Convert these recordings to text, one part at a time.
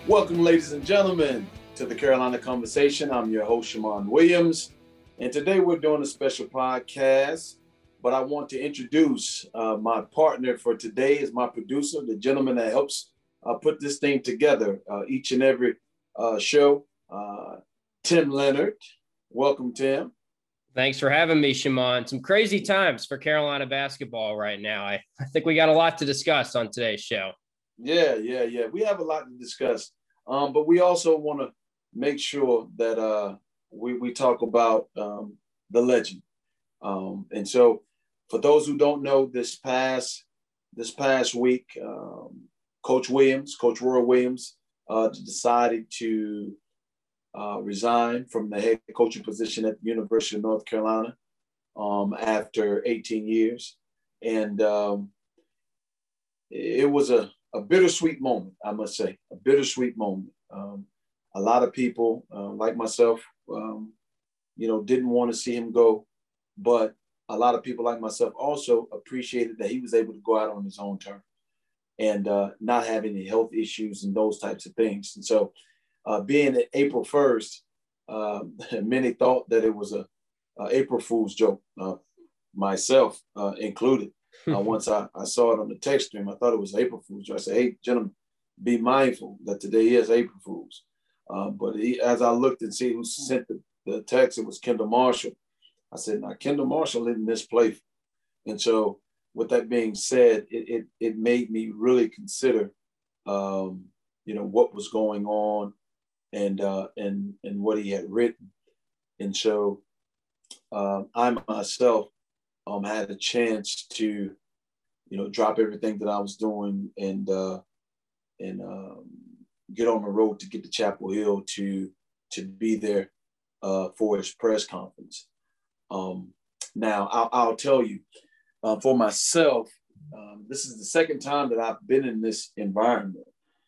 Welcome, ladies and gentlemen, to the Carolina Conversation. I'm your host, Shammond Williams, and today we're doing a special podcast, but I want to introduce my partner for today is my producer, the gentleman that helps put this thing together each and every show, Tim Leonard. Welcome, Tim. Thanks for having me, Shammond. Some crazy times for Carolina basketball right now. I think we got a lot to discuss on today's show. Yeah. We have a lot to discuss. But we also want to make sure that we talk about the legend. And so for those who don't know, this past week, Coach Roy Williams, decided to resign from the head coaching position at the University of North Carolina after 18 years. And it was a bittersweet moment, I must say, a bittersweet moment. A lot of people, like myself, didn't want to see him go, but a lot of people like myself also appreciated that he was able to go out on his own terms and not have any health issues and those types of things. And so being at April 1st, many thought that it was a April Fool's joke, myself included. Once I saw it on the text stream, I thought it was April Fool's. I said, hey, gentlemen, be mindful that today is April Fool's. But as I looked and see who sent the text, it was Kendall Marshall. I said, now, Kendall Marshall isn't this playful. And so with that being said, it made me really consider, what was going on and what he had written. And so I myself had a chance to, drop everything that I was doing and get on the road to get to Chapel Hill to be there for his press conference. Now, I'll tell you, for myself, this is the second time that I've been in this environment.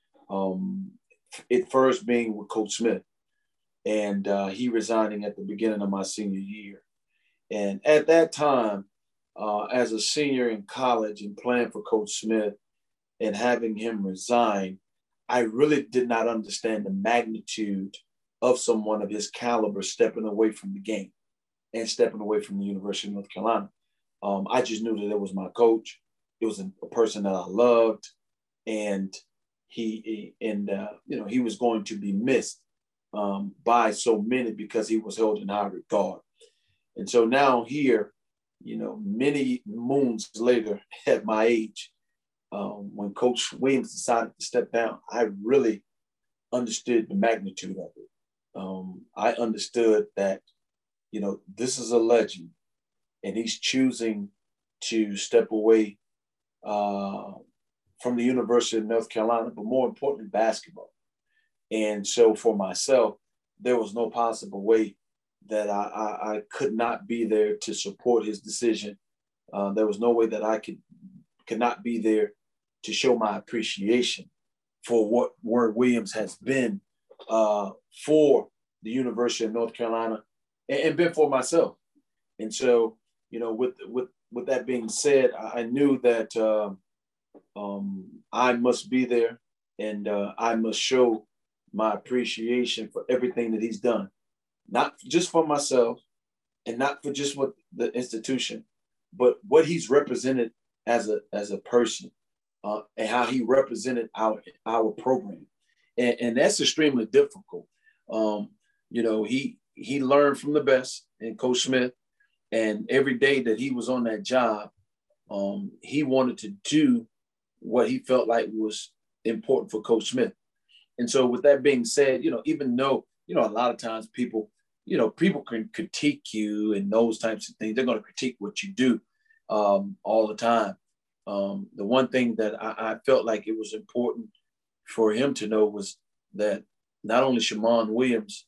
It first being with Coach Smith, and he resigning at the beginning of my senior year. And at that time, as a senior in college and playing for Coach Smith and having him resign, I really did not understand the magnitude of someone of his caliber stepping away from the game and stepping away from the University of North Carolina. I just knew that it was my coach. It was a person that I loved, and he was going to be missed by so many because he was held in high regard. And so now here, many moons later at my age, when Coach Williams decided to step down, I really understood the magnitude of it. I understood that, this is a legend, and he's choosing to step away from the University of North Carolina, but more importantly, basketball. And so for myself, there was no possible way that I could not be there to support his decision. There was no way that I could not be there to show my appreciation for what Roy Williams has been for the University of North Carolina and been for myself. And so, with that being said, I knew that I must be there, and I must show my appreciation for everything that he's done. Not just for myself and not for just what the institution, but what he's represented as a person and how he represented our program. And that's extremely difficult. He learned from the best in Coach Smith, and every day that he was on that job, he wanted to do what he felt like was important for Coach Smith. And so with that being said, even though, a lot of times people can critique you and those types of things. They're going to critique what you do all the time. The one thing that I felt like it was important for him to know was that not only Shammond Williams,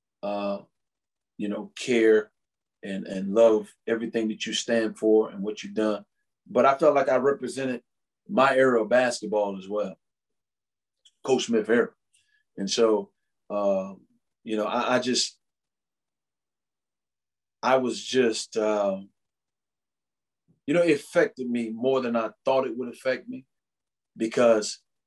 care and love everything that you stand for and what you've done, but I felt like I represented my era of basketball as well, Coach Smith era. And so, I was just, it affected me more than I thought it would affect me, because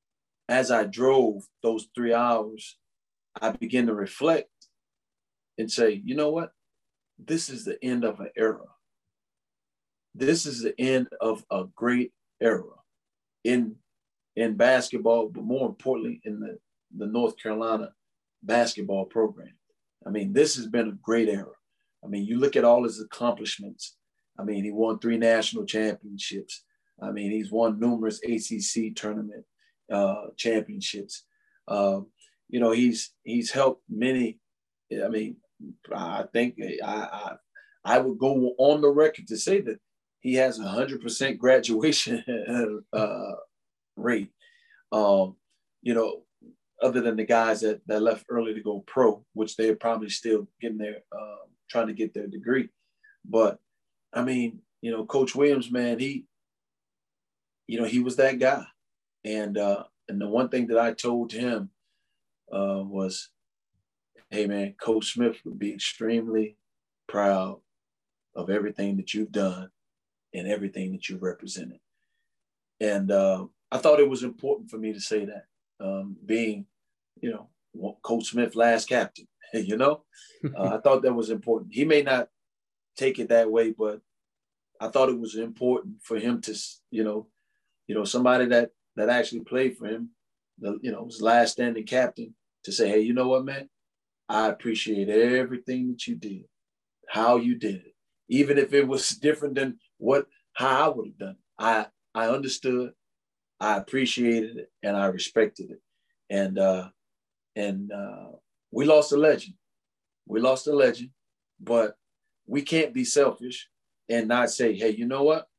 as I drove those 3 hours, I began to reflect and say, you know what? This is the end of an era. This is the end of a great era in basketball, but more importantly, in the North Carolina basketball program. I mean, this has been a great era. I mean, you look at all his accomplishments. I mean, he won 3 national championships. I mean, he's won numerous ACC tournament championships. You know, he's helped many. I mean, I think I would go on the record to say that he has 100% graduation rate. You know, other than the guys that left early to go pro, which they're probably still getting their trying to get their degree. But I mean, you know, Coach Williams, man, he was that guy. And the one thing that I told him was, hey man, Coach Smith would be extremely proud of everything that you've done and everything that you've represented. And I thought it was important for me to say that, being, you know, Coach Smith, last captain, you know, I thought that was important. He may not take it that way, but I thought it was important for him to, you know, somebody that actually played for him, his last standing captain, to say, hey, you know what, man, I appreciate everything that you did, how you did it, even if it was different than how I would have done it. I understood, I appreciated it, and I respected it. And we lost a legend. We lost a legend, but we can't be selfish and not say, hey, you know what?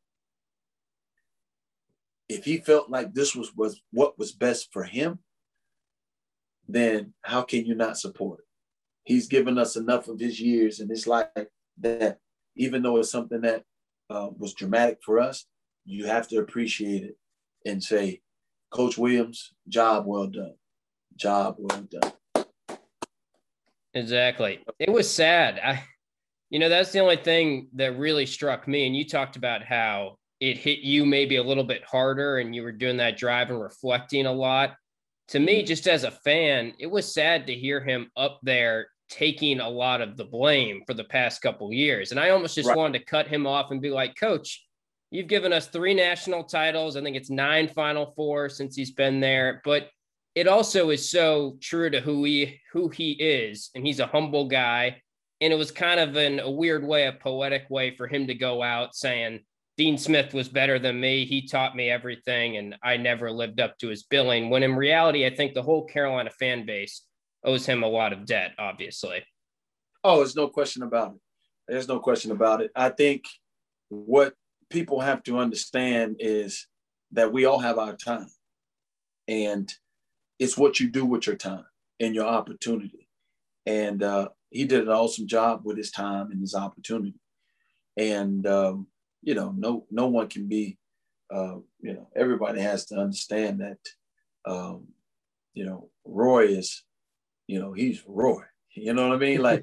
If he felt like this was what was best for him, then how can you not support it? He's given us enough of his years in his life that even though it's something that was dramatic for us, you have to appreciate it and say, Coach Williams, job well done. Job well done. Exactly. It was sad. That's the only thing that really struck me. And you talked about how it hit you maybe a little bit harder and you were doing that drive and reflecting a lot. To me, just as a fan, it was sad to hear him up there taking a lot of the blame for the past couple of years. And I almost just wanted to cut him off and be like, Coach, you've given us 3 national titles. I think it's 9 Final Four since he's been there. But it also is so true to who he is. And he's a humble guy. And it was kind of in a weird way, a poetic way for him to go out saying, Dean Smith was better than me. He taught me everything, and I never lived up to his billing. When in reality, I think the whole Carolina fan base owes him a lot of debt, obviously. Oh, there's no question about it. There's no question about it. I think what people have to understand is that we all have our time. And it's what you do with your time and your opportunity. And he did an awesome job with his time and his opportunity. And, no one can be, everybody has to understand that, Roy is, he's Roy. You know what I mean? Like,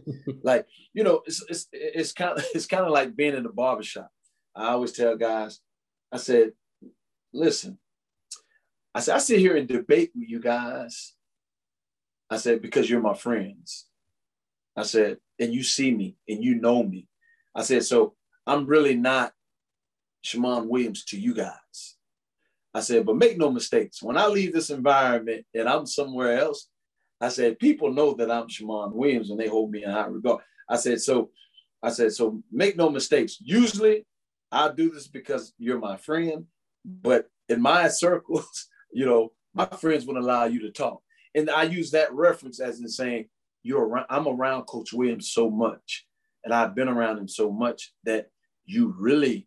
it's kind of like being in the barbershop. I always tell guys, I said, listen, I sit here and debate with you guys. I said, because you're my friends. I said, and you see me and you know me. I said, so I'm really not Shammond Williams to you guys. I said, but make no mistakes. When I leave this environment and I'm somewhere else, I said, people know that I'm Shammond Williams and they hold me in high regard. I said, so make no mistakes. Usually I do this because you're my friend, but in my circles, my friends wouldn't allow you to talk. And I use that reference as in saying, I'm around Coach Williams so much, and I've been around him so much that you really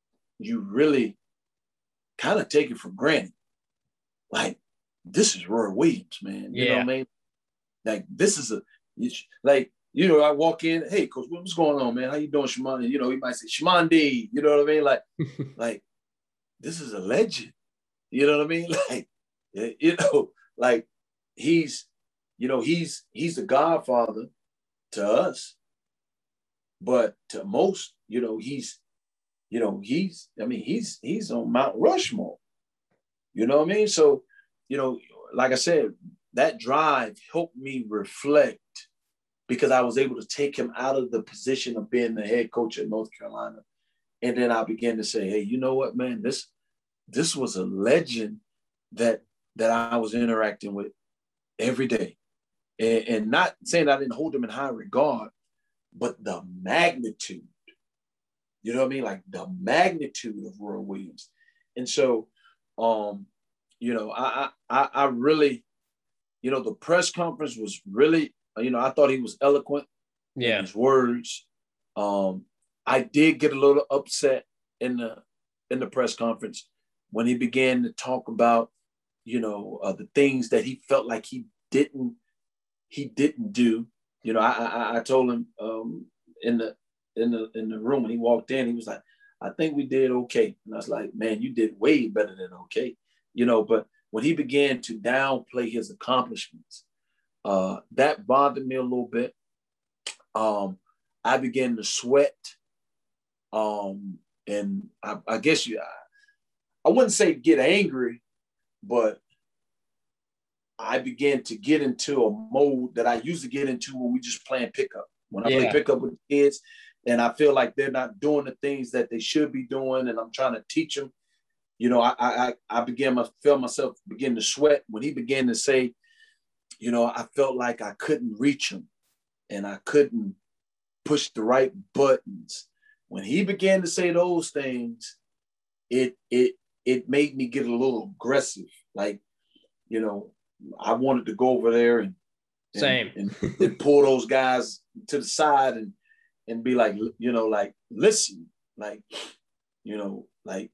kind of take it for granted. Like, this is Roy Williams, man. You know what I mean? Like, this is I walk in, hey, Coach, what's going on, man? How you doing, Shammond? He might say, Shammond D, you know what I mean? Like, this is a legend. You know what I mean? Like, he's the godfather to us, but to most, he's on Mount Rushmore. You know what I mean? So, like I said, that drive helped me reflect because I was able to take him out of the position of being the head coach at North Carolina. And then I began to say, hey, you know what, man, this was a legend that I was interacting with every day. And not saying I didn't hold him in high regard, but the magnitude, you know what I mean? Like the magnitude of Roy Williams. And so, you know, I really, you know, the press conference was really, you know, I thought he was eloquent in his words. I did get a little upset in the press conference when he began to talk about, you know, the things that he felt like he didn't do. You know, I told him in the room when he walked in, he was like, I think we did okay. And I was like, man, you did way better than okay. You know, but when he began to downplay his accomplishments, that bothered me a little bit. I began to sweat. And I guess I wouldn't say get angry, but I began to get into a mode that I used to get into when we just playing pickup. When I play pickup with kids and I feel like they're not doing the things that they should be doing and I'm trying to teach them, you know, I began to feel myself begin to sweat when he began to say, you know, I felt like I couldn't reach him and I couldn't push the right buttons. When he began to say those things, it made me get a little aggressive. Like, you know, I wanted to go over there and pull those guys to the side and be like, you know, like, listen, like, you know, like,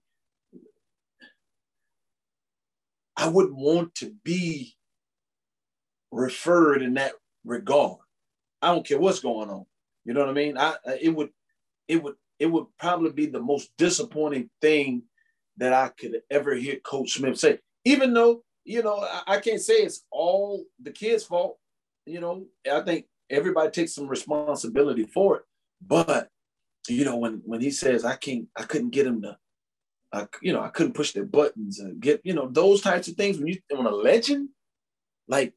I wouldn't want to be referred in that regard. I don't care what's going on. You know what I mean? It would probably be the most disappointing thing that I could ever hear Coach Smith say, even though, you know, I can't say it's all the kids' fault. You know, I think everybody takes some responsibility for it. But, you know, when he says, I couldn't get him to, you know, I couldn't push their buttons and get, you know, those types of things. When a legend, like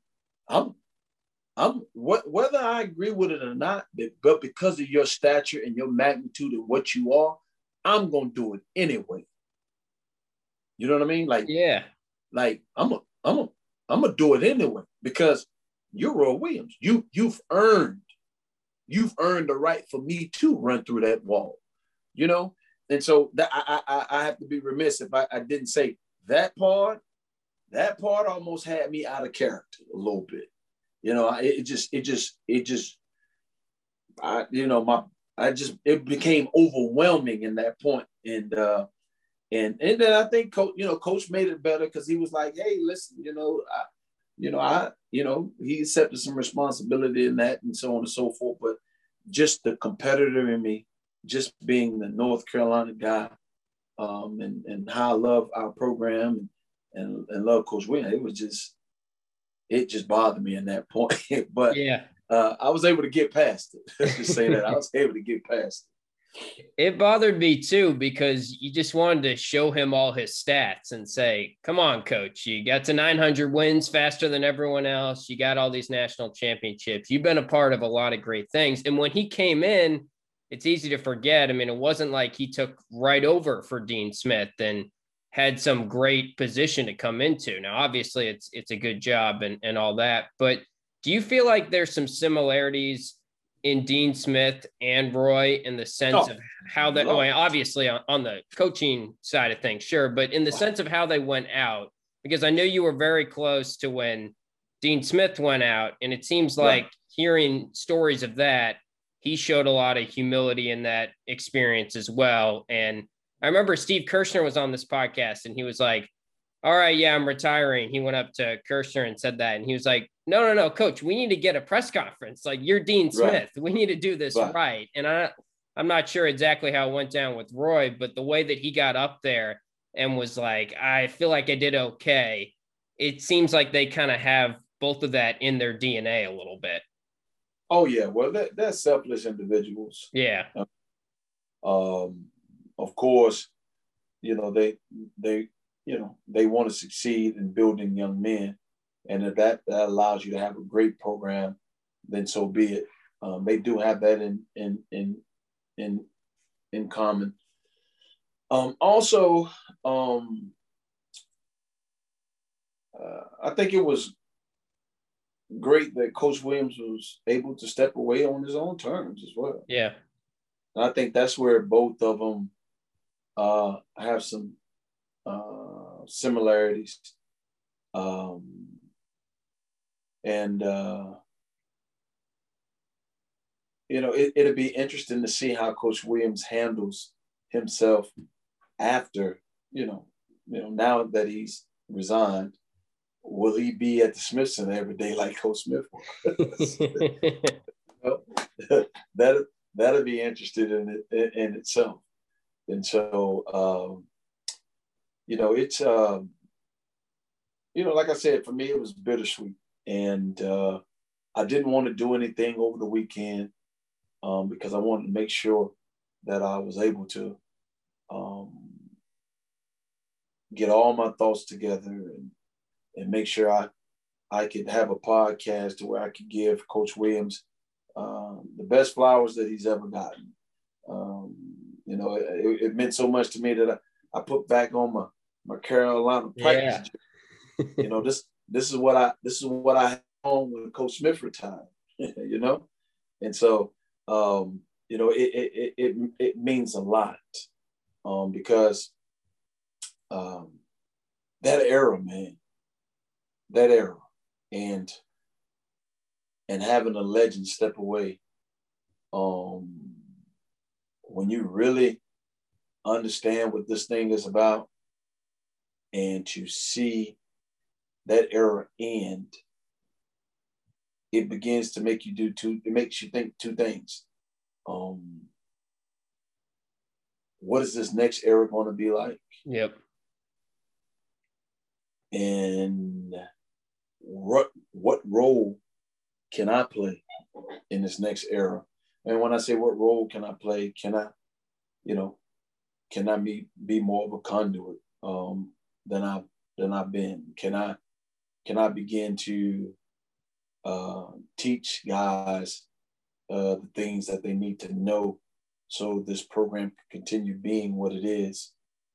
whether I agree with it or not, but because of your stature and your magnitude and what you are, I'm gonna do it anyway. You know what I mean? Like, like I'm gonna do it anyway because you're Roy Williams. You've earned the right for me to run through that wall. You know, and so that I have to be remiss if I didn't say that part. That part almost had me out of character a little bit. You know, it became overwhelming in that point. And then I think Coach made it better because he was like, hey, listen, he accepted some responsibility in that and so on and so forth. But just the competitor in me, just being the North Carolina guy, and how I love our program and love Coach Williams, it just bothered me in that point. But I was able to get past it. Let's just say that I was able to get past it. It bothered me too, because you just wanted to show him all his stats and say, come on, coach, you got to 900 wins faster than everyone else. You got all these national championships. You've been a part of a lot of great things. And when he came in, it's easy to forget. I mean, it wasn't like he took right over for Dean Smith and had some great position to come into. Now, obviously it's a good job and all that, but do you feel like there's some similarities in Dean Smith and Roy in the sense of how that, obviously on the coaching side of things, sure, but in the sense of how they went out? Because I know you were very close to when Dean Smith went out, and it seems like hearing stories of that, he showed a lot of humility in that experience as well. And I remember Steve Kirshner was on this podcast and he was like, all right, yeah, I'm retiring. He went up to Kirshner and said that. And he was like, no, coach, we need to get a press conference. Like, you're Dean Smith. We need to do this right. And I'm not sure exactly how it went down with Roy, but the way that he got up there and was like, I feel like I did okay. It seems like they kind of have both of that in their DNA a little bit. Oh, yeah. Well, they're selfless individuals. Yeah. Of course, they want to succeed in building young men. And if that allows you to have a great program, then so be it. They do have that in common. Also, I think it was great that Coach Williams was able to step away on his own terms as well. Yeah. And I think that's where both of them have some similarities. It'll be interesting to see how Coach Williams handles himself after, now that he's resigned. Will he be at the Smith Center every day like Coach Smith was? That'll be interesting in itself. And so, it's, like I said, for me, it was bittersweet. And I didn't want to do anything over the weekend because I wanted to make sure that I was able to get all my thoughts together and make sure I could have a podcast to where I could give Coach Williams the best flowers that he's ever gotten. It meant so much to me that I put back on my Carolina practice. Yeah. This is what I had on when Coach Smith retired. And so it means a lot because that era, man. That era, and having a legend step away, when you really understand what this thing is about, and to see that era end, it begins to make you it makes you think two things. What is this next era going to be like? Yep. And what role can I play in this next era? And when I say what role can I play, can I be more of a conduit than I've been? Can I begin to teach guys the things that they need to know so this program can continue being what it is?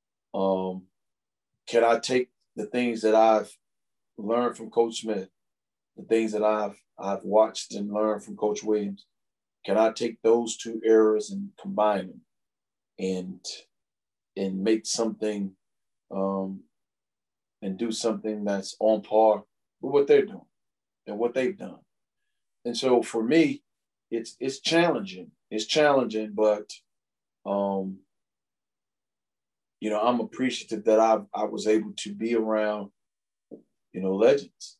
Can I take the things that I've learned from Coach Smith, the things that I've watched and learned from Coach Williams, can I take those two eras and combine them and make something and do something that's on par with what they're doing and what they've done? And so for me, it's challenging. It's challenging, but I'm appreciative that I was able to be around, legends,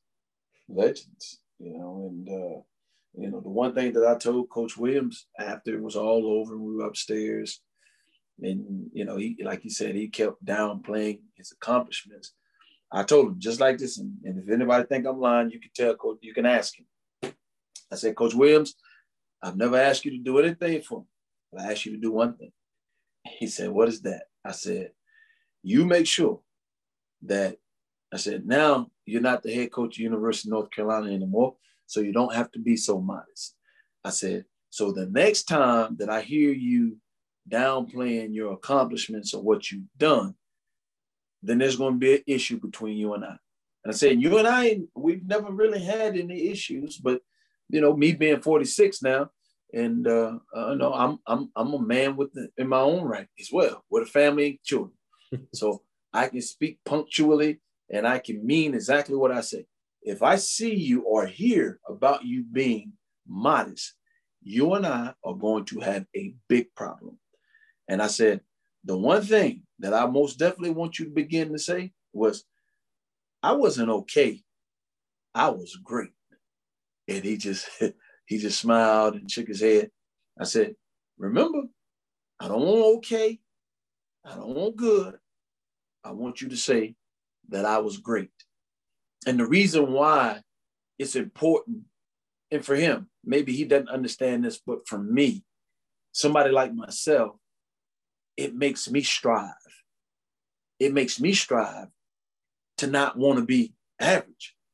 and the one thing that I told Coach Williams after it was all over, we were upstairs, and he, like you said, he kept downplaying his accomplishments. I told him just like this, and if anybody think I'm lying, you can tell Coach, you can ask him. I said, Coach Williams, I've never asked you to do anything for me, but I asked you to do one thing. He said, what is that? I said, you make sure that, I said, now you're not the head coach of University of North Carolina anymore, so you don't have to be so modest. I said, so the next time that I hear you downplaying your accomplishments or what you've done, then there's going to be an issue between you and I. And I said, you and I, we've never really had any issues, but me being 46 now, and I'm a man in my own right as well, with a family and children. So I can speak punctually and I can mean exactly what I say. If I see you or hear about you being modest, you and I are going to have a big problem. And I said, the one thing that I most definitely want you to begin to say was, I wasn't okay. I was great. And he just smiled and shook his head. I said, remember, I don't want okay. I don't want good. I want you to say that I was great. And the reason why it's important, and for him, maybe he doesn't understand this, but for me, somebody like myself, it makes me strive. It makes me strive to not want to be average.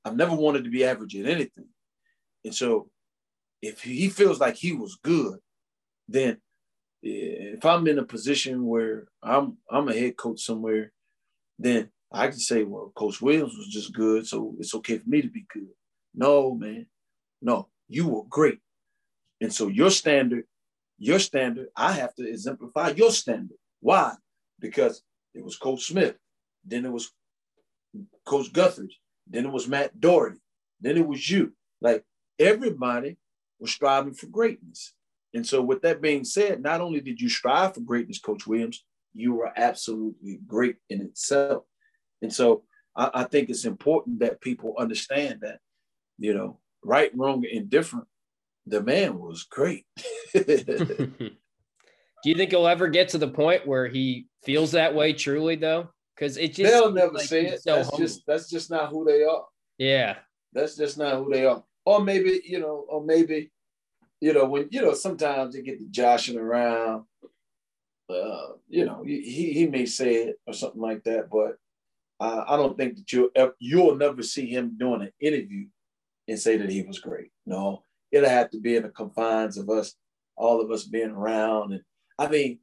I've never wanted to be average at anything. And so if he feels like he was good, then if I'm in a position where I'm a head coach somewhere, then I can say, well, Coach Williams was just good, so it's okay for me to be good. No, man. No, you were great. And so your standard, I have to exemplify your standard. Why? Because it was Coach Smith, then it was Coach Guthridge, then it was Matt Doherty, then it was you. Like everybody was striving for greatness. And so with that being said, not only did you strive for greatness, Coach Williams, you were absolutely great in itself. And so I think it's important that people understand that, you know, right, wrong, and indifferent, the man was great. Do you think he'll ever get to the point where he feels that way truly, though? Because it just they'll never like say it. So that's just not who they are. Yeah, that's just not who they are. Or maybe when sometimes they get to joshing around. He may say it or something like that, but I don't think that you'll never see him doing an interview and say that he was great. No, it'll have to be in the confines of us, all of us being around. And I mean,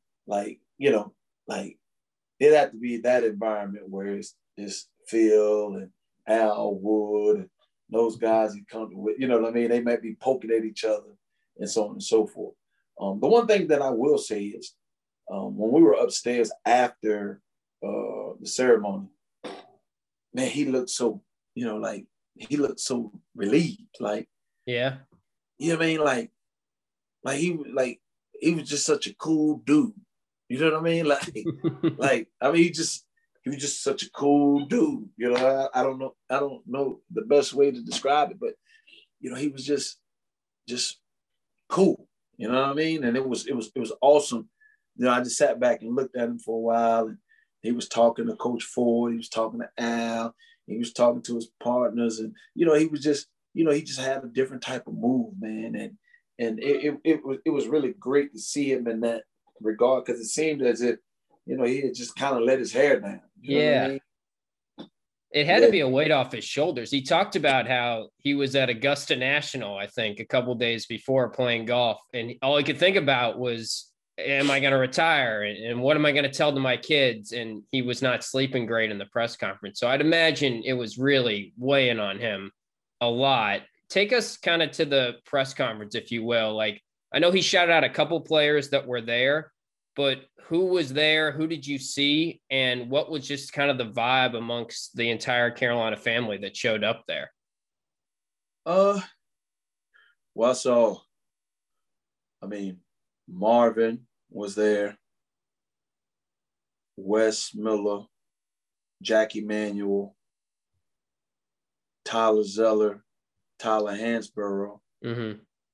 it had to be that environment where it's Phil and Al Wood and those guys he come with, you know what I mean? They might be poking at each other and so on and so forth. The one thing that I will say is when we were upstairs after the ceremony, man, he looked so, he looked so relieved. Like, yeah. You know what I mean? He was just such a cool dude. You know what I mean? He was just such a cool dude. You know, I don't know the best way to describe it, but he was just cool. You know what I mean? And it was awesome. I just sat back and looked at him for a while, and he was talking to Coach Ford, he was talking to Al, he was talking to his partners, and he was just, he just had a different type of move, man. And it was really great to see him in that regard, because it seemed as if, he had just kind of let his hair down. You know what I mean? It had to be a weight off his shoulders. He talked about how he was at Augusta National, I think, a couple days before playing golf. And all he could think about was, am I going to retire? And what am I going to tell to my kids? And he was not sleeping great in the press conference. So I'd imagine it was really weighing on him a lot. Take us kind of to the press conference, if you will. Like, I know he shouted out a couple players that were there, but who was there? Who did you see? And what was just kind of the vibe amongst the entire Carolina family that showed up there? Well, Marvin was there, Wes Miller, Jackie Manuel, Tyler Zeller, Tyler Hansborough. Mm-hmm.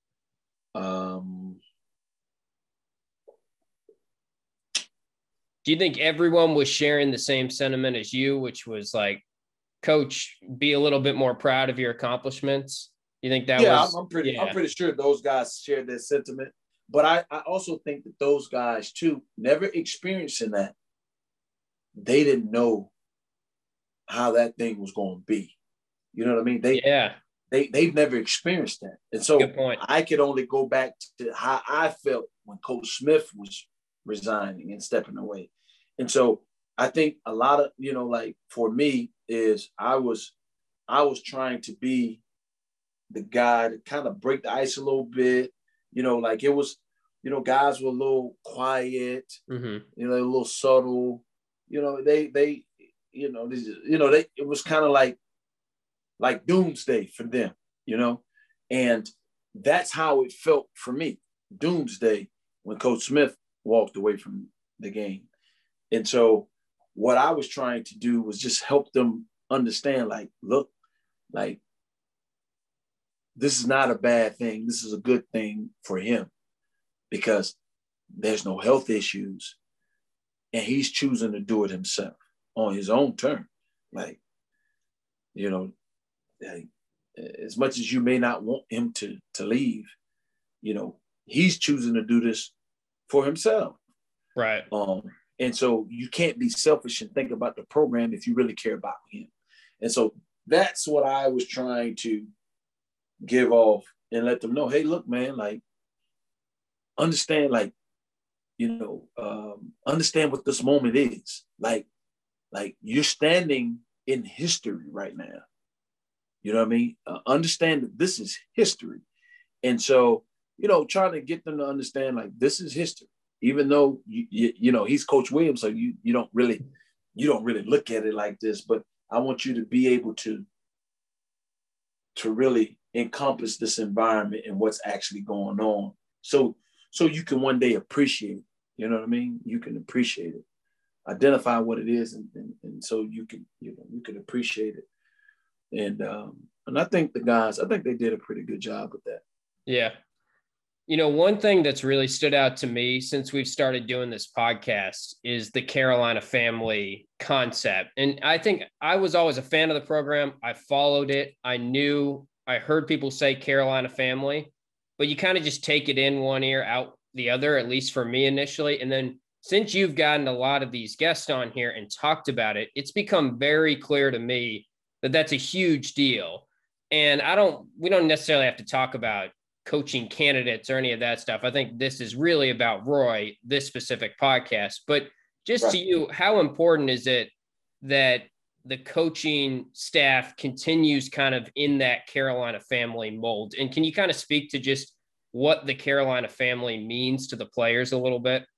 Do you think everyone was sharing the same sentiment as you, which was like, Coach, be a little bit more proud of your accomplishments? You think that was? I'm pretty sure those guys shared that sentiment. But I also think that those guys too, never experiencing that, they didn't know how that thing was going to be. You know what I mean? They've never experienced that. And so I could only go back to how I felt when Coach Smith was resigning and stepping away. And so I think a lot of, for me is I was trying to be the guy to kind of break the ice a little bit. It was, guys were a little quiet, mm-hmm. A little subtle. It was kind of like doomsday for them, and that's how it felt for me. Doomsday when Coach Smith walked away from the game. And so what I was trying to do was just help them understand, look, this is not a bad thing. This is a good thing for him because there's no health issues and he's choosing to do it himself on his own terms. As much as you may not want him to leave, he's choosing to do this for himself. Right. And so you can't be selfish and think about the program if you really care about him. And so that's what I was trying to give off and let them know, hey, look, man, like, understand, like, understand what this moment is. Like you're standing in history right now. You know what I mean? Understand that this is history. And so, trying to get them to understand, like, this is history, even though, he's Coach Williams. So you don't really look at it like this, but I want you to be able to really encompass this environment and what's actually going on. So you can one day appreciate it. You know what I mean? You can appreciate it, identify what it is. And so you can appreciate it. And I think they did a pretty good job with that. Yeah. One thing that's really stood out to me since we've started doing this podcast is the Carolina family concept. And I think I was always a fan of the program. I followed it. I heard people say Carolina family, but you kind of just take it in one ear, out the other, at least for me initially. And then since you've gotten a lot of these guests on here and talked about it, it's become very clear to me that that's a huge deal. And we don't necessarily have to talk about coaching candidates or any of that stuff. I think this is really about Roy, this specific podcast. But just right. To you, how important is it that the coaching staff continues kind of in that Carolina family mold? And can you kind of speak to just what the Carolina family means to the players a little bit?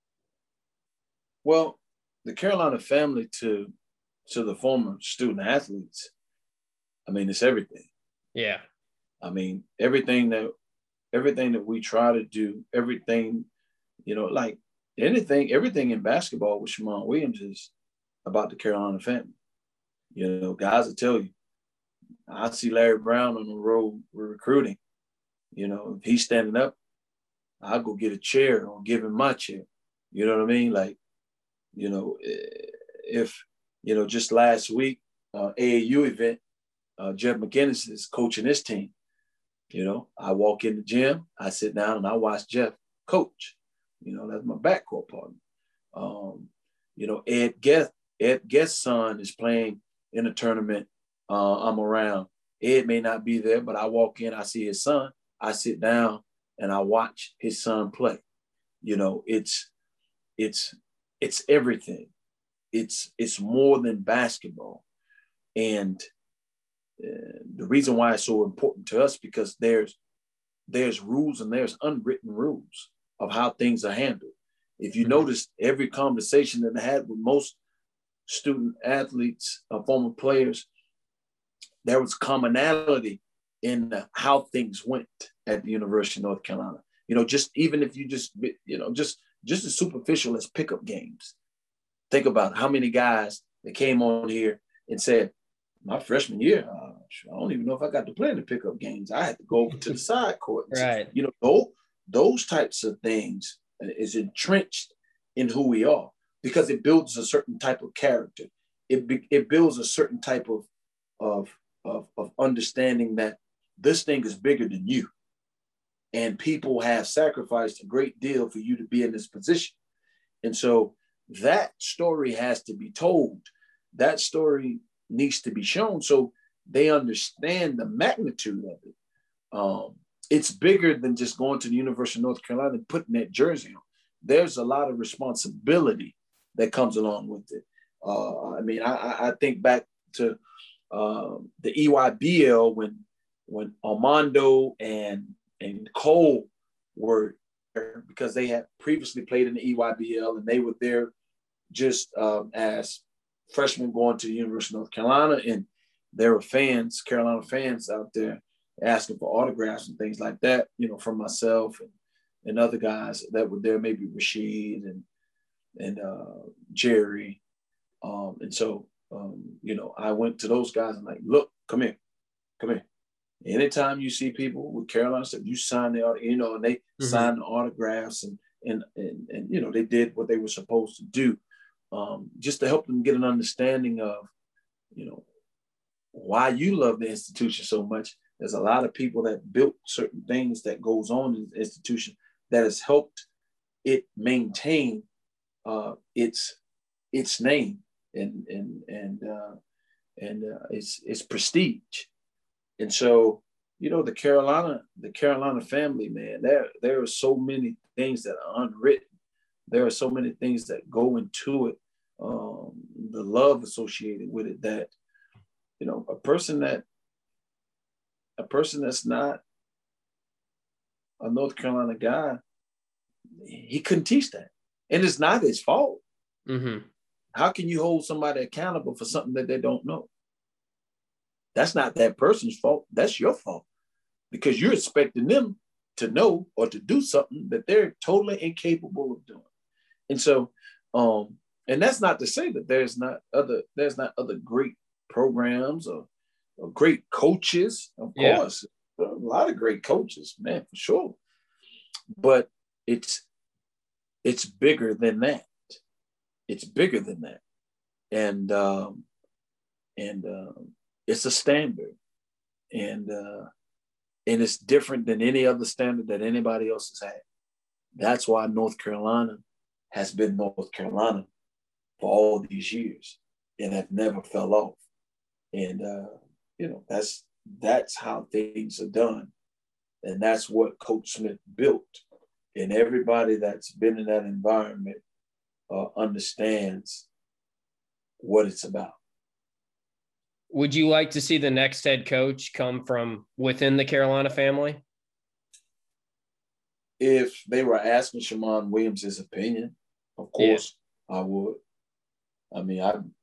Well, the Carolina family to the former student athletes, I mean, it's everything. Yeah. I mean, everything that we try to do, everything, like everything in basketball with Shammond Williams is about the Carolina family. Guys will tell you, I see Larry Brown on the road with recruiting. If he's standing up, I'll go get a chair or give him my chair. You know what I mean? Like, if, just last week, AAU event, Jeff McInnes is coaching this team. I walk in the gym, I sit down and I watch Jeff coach. That's my backcourt partner. Ed Guest's son is playing in a tournament. I'm around. Ed may not be there, but I walk in, I see his son, I sit down and I watch his son play. It's everything. It's more than basketball. And the reason why it's so important to us, because there's rules and there's unwritten rules of how things are handled. If you notice, every conversation that I had with most student athletes, former players, there was commonality in how things went at the University of North Carolina. Just even if you just as superficial as pickup games. Think about how many guys that came on here and said, my freshman year, I don't even know if I got to play in the pickup games. I had to go over to the side court. Right. Those types of things is entrenched in who we are, because it builds a certain type of character. It builds a certain type of understanding that this thing is bigger than you. And people have sacrificed a great deal for you to be in this position. And so that story has to be told. That story needs to be shown so they understand the magnitude of it. It's bigger than just going to the University of North Carolina and putting that jersey on. There's a lot of responsibility that comes along with it. I think back to the EYBL when Armando and Cole were there, because they had previously played in the EYBL and they were there just as freshmen going to the University of North Carolina, and there were Carolina fans out there asking for autographs and things like that, from myself and other guys that were there, maybe Rashid and Jerry. And so, I went to those guys and like, look, come here. Anytime you see people with Carolina stuff, you sign the, and they signed the autographs and they did what they were supposed to do, just to help them get an understanding of, why you love the institution so much. There's a lot of people that built certain things that goes on in the institution that has helped it maintain its name and and it's prestige. And so, the Carolina family, man, there are so many things that are unwritten. There are so many things that go into it, the love associated with it, that a person that's not a North Carolina guy, he couldn't teach that, and it's not his fault. Mm-hmm. How can you hold somebody accountable for something that they don't know? That's not that person's fault. That's your fault, because you're expecting them to know or to do something that they're totally incapable of doing. And so, and that's not to say that there's not other great programs or great coaches. Of course, a lot of great coaches, man, for sure. But it's bigger than that. It's bigger than that, and it's a standard, and it's different than any other standard that anybody else has had. That's why North Carolina has been North Carolina for all these years and have never fell off. And that's how things are done, and that's what Coach Smith built. And everybody that's been in that environment understands what it's about. Would you like to see the next head coach come from within the Carolina family? If they were asking Shammond Williams his opinion, of course, I would. I mean,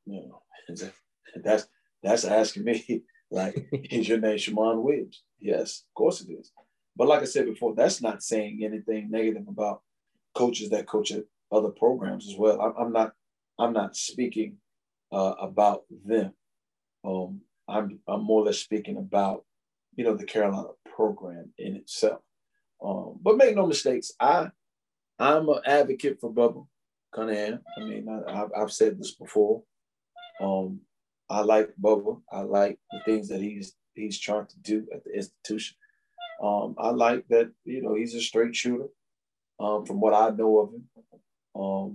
that's asking me, like, is your name Shammond Williams? Yes, of course it is. But like I said before, that's not saying anything negative about coaches that coach at other programs as well. I'm not speaking about them. I'm more or less speaking about the Carolina program in itself. But make no mistakes, I'm an advocate for Bubba Cunningham. I mean, I've said this before. I like Bubba. I like the things that he's trying to do at the institution. I like that he's a straight shooter, from what I know of him.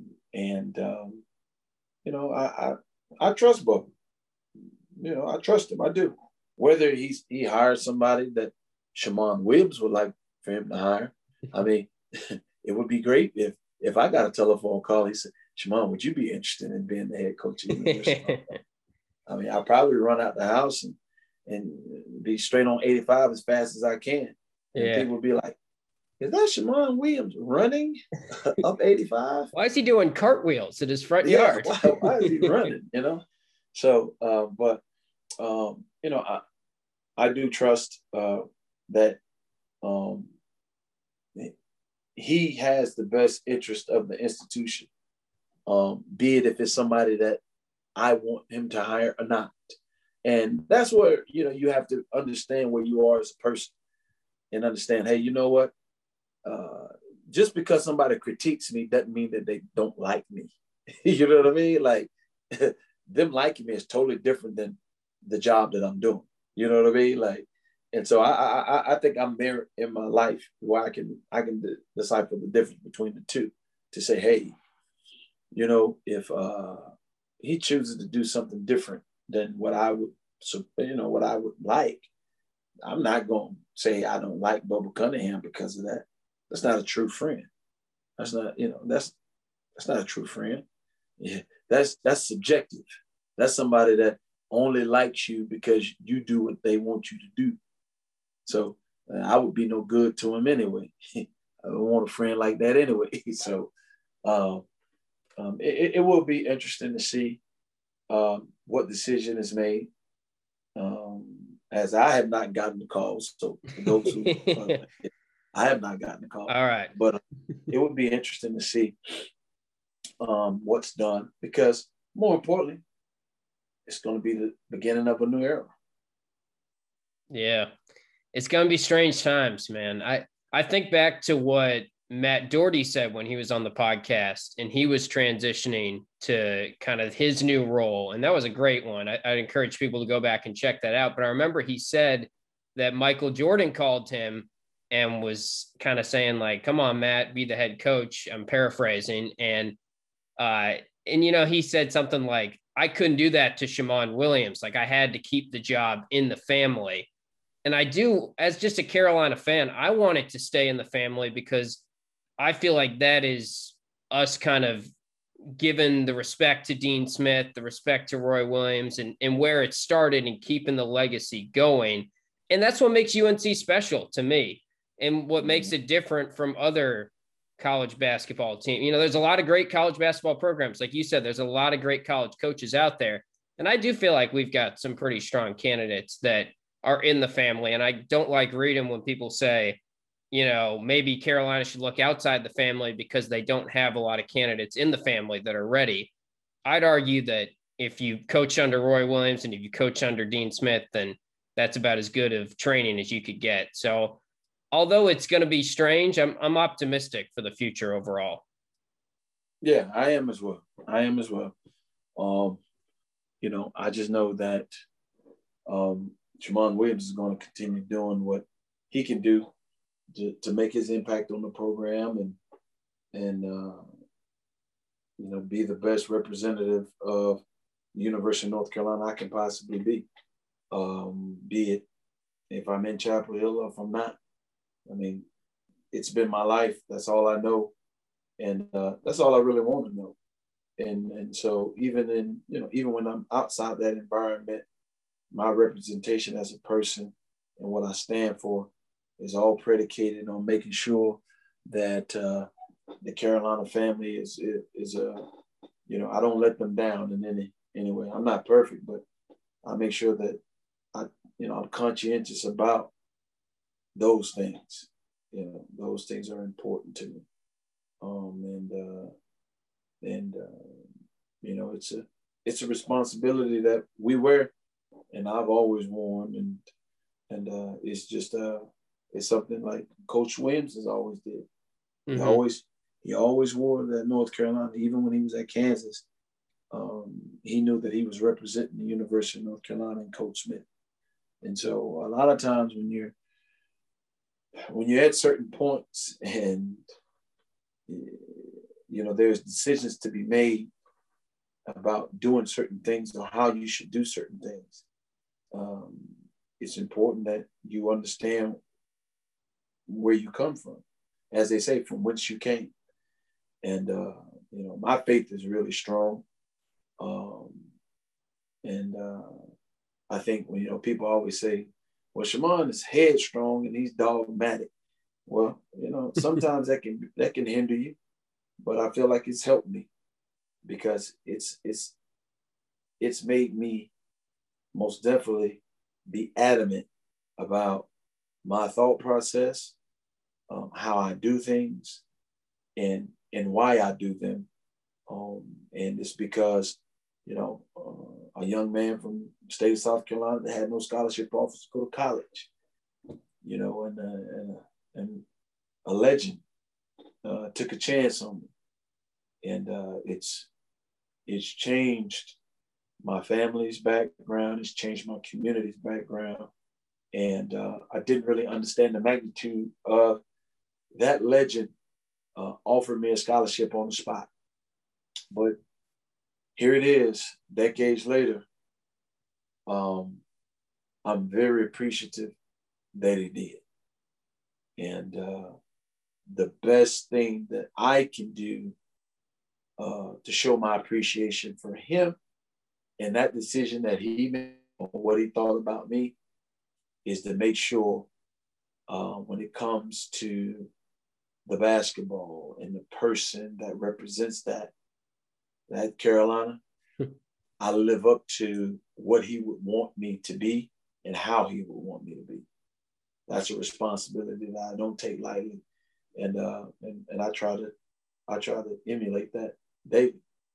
I trust Bubba. I trust him. I do. Whether he hires somebody that Shammond Williams would like for him to hire, I mean, it would be great if I got a telephone call. He said, "Shammond, would you be interested in being the head coach of the University?" I mean, I'll probably run out the house and be straight on 85 as fast as I can. And people will be like, "Is that Shammond Williams running up 85? Why is he doing cartwheels in his front yard? Why is he running?" So, I do trust that he has the best interest of the institution, be it if it's somebody that I want him to hire or not. And that's where, you have to understand where you are as a person and understand, hey, you know what? Just because somebody critiques me doesn't mean that they don't like me. You know what I mean? Like, them liking me is totally different than the job that I'm doing. You know what I mean? Like, and so I think I'm there in my life where I can decipher the difference between the two, to say, hey, if he chooses to do something different than what I would, what I would like, I'm not going to say I don't like Bubba Cunningham because of that. That's not a true friend. That's not, that's not a true friend. Yeah, that's subjective. That's somebody that only likes you because you do what they want you to do. So I would be no good to him anyway. I don't want a friend like that anyway. So it will be interesting to see what decision is made. As I have not gotten the calls, so for those who I have not gotten the call. All right, but it would be interesting to see what's done, because more importantly, it's going to be the beginning of a new era. Yeah, it's going to be strange times, man. I think back to what Matt Doherty said when he was on the podcast, and he was transitioning to kind of his new role. And that was a great one. I'd encourage people to go back and check that out. But I remember he said that Michael Jordan called him and was kind of saying, like, come on, Matt, be the head coach. I'm paraphrasing. And he said something like, I couldn't do that to Shammond Williams. Like I had to keep the job in the family. And I do, as just a Carolina fan, I want it to stay in the family because I feel like that is us kind of given the respect to Dean Smith, the respect to Roy Williams, and where it started and keeping the legacy going. And that's what makes UNC special to me and what makes it different from other college basketball teams. You know, there's a lot of great college basketball programs. Like you said, there's a lot of great college coaches out there. And I do feel like we've got some pretty strong candidates that are in the family. And I don't like reading when people say, you know, maybe Carolina should look outside the family because they don't have a lot of candidates in the family that are ready. I'd argue that if you coach under Roy Williams and if you coach under Dean Smith, then that's about as good of training as you could get. So although it's going to be strange, I'm optimistic for the future overall. Yeah, I am as well. You know, I just know that Shammond Williams is going to continue doing what he can do to make his impact on the program and you know, be the best representative of the University of North Carolina I can possibly be. Be it if I'm in Chapel Hill or if I'm not. I mean, it's been my life. That's all I know. And that's all I really want to know. And so even when I'm outside that environment, my representation as a person and what I stand for is all predicated on making sure that the Carolina family is you know, I don't let them down in any way. I'm not perfect, but I make sure that I'm conscientious about those things. You know, those things are important to me. You know, it's a responsibility that we wear, and I've always worn, and it's just it's something like Coach Williams has always did. Mm-hmm. He always wore that North Carolina, even when he was at Kansas. He knew that he was representing the University of North Carolina and Coach Smith. And so a lot of times when you're at certain points and you know there's decisions to be made about doing certain things or how you should do certain things, it's important that you understand where you come from, as they say, from whence you came. And you know, my faith is really strong. I think when, you know, people always say, well, Shammond is headstrong and he's dogmatic. Well, you know, sometimes that can hinder you, but I feel like it's helped me because it's made me most definitely be adamant about my thought process, how I do things, and why I do them. And it's because, you know, a young man from the state of South Carolina that had no scholarship offers to go to college, you know, and a legend took a chance on me. And it's changed my family's background. It's changed my community's background. And I didn't really understand the magnitude of that legend offered me a scholarship on the spot. But here it is, decades later. I'm very appreciative that he did. And the best thing that I can do to show my appreciation for him and that decision that he made on what he thought about me is to make sure when it comes to the basketball and the person that represents that Carolina, I live up to what he would want me to be and how he would want me to be. That's a responsibility that I don't take lightly, and I try to emulate that daily.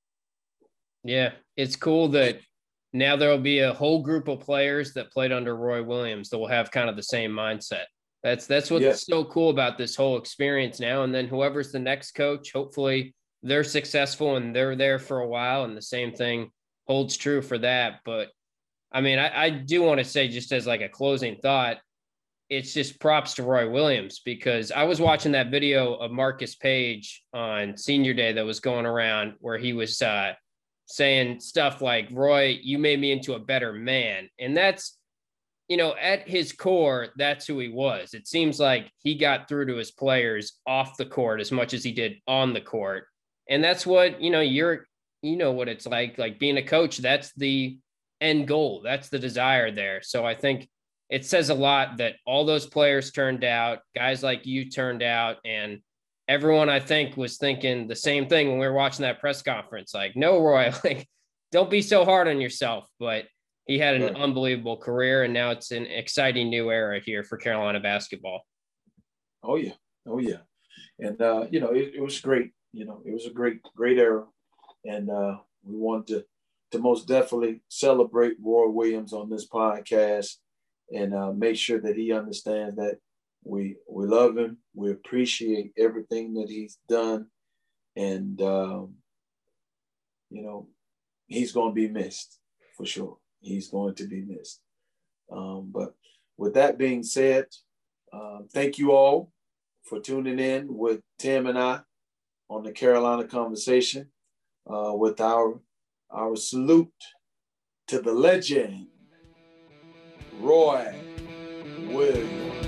Yeah, it's cool that now there will be a whole group of players that played under Roy Williams that will have kind of the same mindset. That's what's so cool about this whole experience now. And then whoever's the next coach, hopefully they're successful and they're there for a while, and the same thing holds true for that. But I mean, I do want to say, just as like a closing thought, it's just props to Roy Williams, because I was watching that video of Marcus Page on senior day that was going around where he was saying stuff like, Roy, you made me into a better man. And that's, you know, at his core, that's who he was. It seems like he got through to his players off the court as much as he did on the court. And that's what, you know what it's like being a coach, that's the end goal. That's the desire there. So I think it says a lot that all those players turned out, guys like you turned out, and everyone I think was thinking the same thing when we were watching that press conference. Like, no, Roy, like, don't be so hard on yourself. But he had an unbelievable career, and now it's an exciting new era here for Carolina basketball. Oh yeah. Oh yeah. And you know, it was great. You know, it was a great era. And we want to most definitely celebrate Roy Williams on this podcast and make sure that he understands that we love him. We appreciate everything that he's done. And, you know, he's going to be missed for sure. He's going to be missed. But with that being said, thank you all for tuning in with Tim and I on the Carolina Conversation with our salute to the legend, Roy Williams.